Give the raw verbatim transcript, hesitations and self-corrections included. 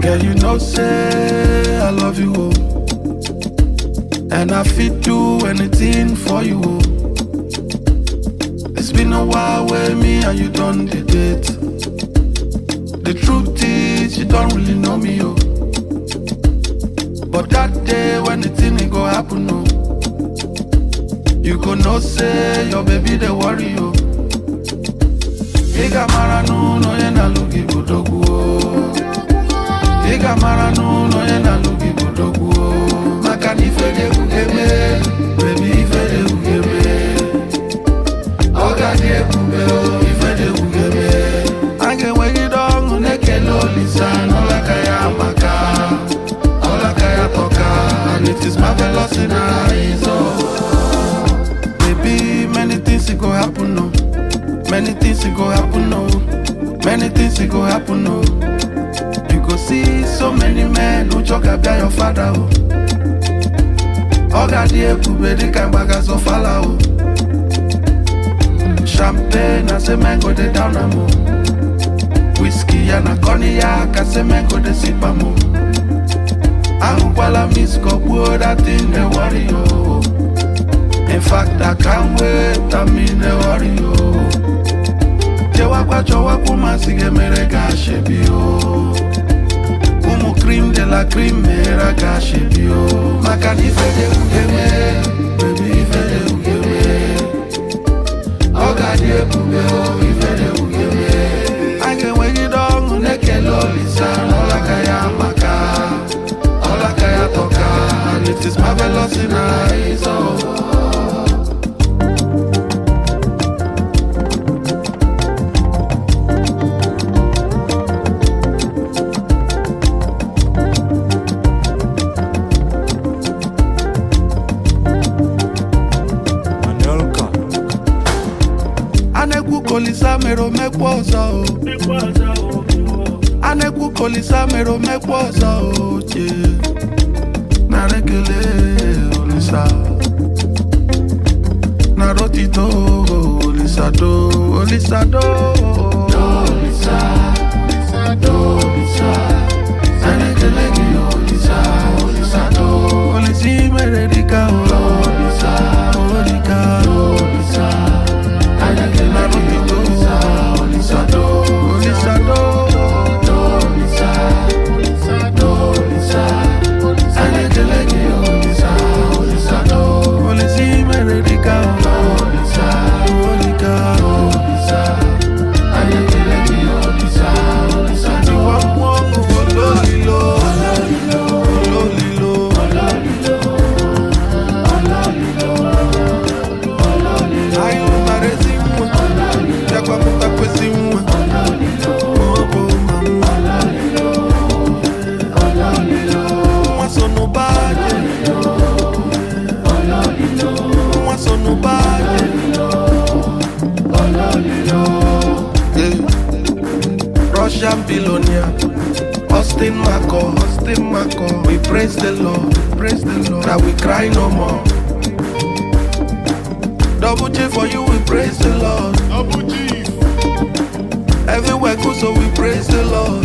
Girl, you know say I love you, oh. And I fit do anything for you, oh. It's been a while with me and you done the date. The truth is you don't really know me, oh. But that day when the thing ain't go happen, oh, you go know say your baby they worry, oh. Iga maranu no yena lugi budogu, oh. Iga maranu no yena lugi budogu, oh. Makani fede ugeme, baby fede ugeme. Oga die kube, oh, fede ugeme. Ange wegi dong uneke loli san, ola kaya maka, ola kaya toka, and it is marvelous in our eyes, oh. Baby, many things it go happen, no. Many things it go happen, no. Many things it go happen, no. You go see so many men who talk about your father, oh. Oga die kube di kan baga so fala, oh. Champagne, I say man go de down a mo. Whiskey and a cognac, I say man go de sip a mo. I'm while I miss cup wood, I think they worry, oh. In fact, I can't wait, I mean they worry, oh. Jewa kwa chowa kuma sige mere gashe bio. Umu cream de la cream mera gashe bio. Makani fede ugeme, baby fede ugeme. Oga die kube o ifede ugeme. Ange wegi dong uneke loli san. Ola kaya maka, ola kaya toka, and it is marvelous in our eyes, oh. Kolisa mero mekwoza o, aneku kolisa mero mekwoza o, che narekele olisa, narotito olisa do, olisa do, olisa, do, olisa, narekele gi olisa, olisa do, olisi meredika o, olisa, olika, olisa. I like the love of you, Olisa, Olisa, do, Olisa, do, Olisa, Olisa, do, Olisa. I like the love of you, Olisa, Olisa, do, Olisi, Meredika, Olisa, Olika, Olisa. I like the love of you, Olisa, Olisa, do. Ololilo, Ololilo, Ololilo, Ololilo, Ololilo, Ololilo. Ayo marezi. Kwa muta kwezi mwa Obo mama Mwa sono baje Mwa sono baje Russian billionaire Austin Marco Austin Marco We praise the Lord Praise the Lord That we cry no more Double G for you, we praise the Lord. Double G. Everywhere good, so we praise the Lord.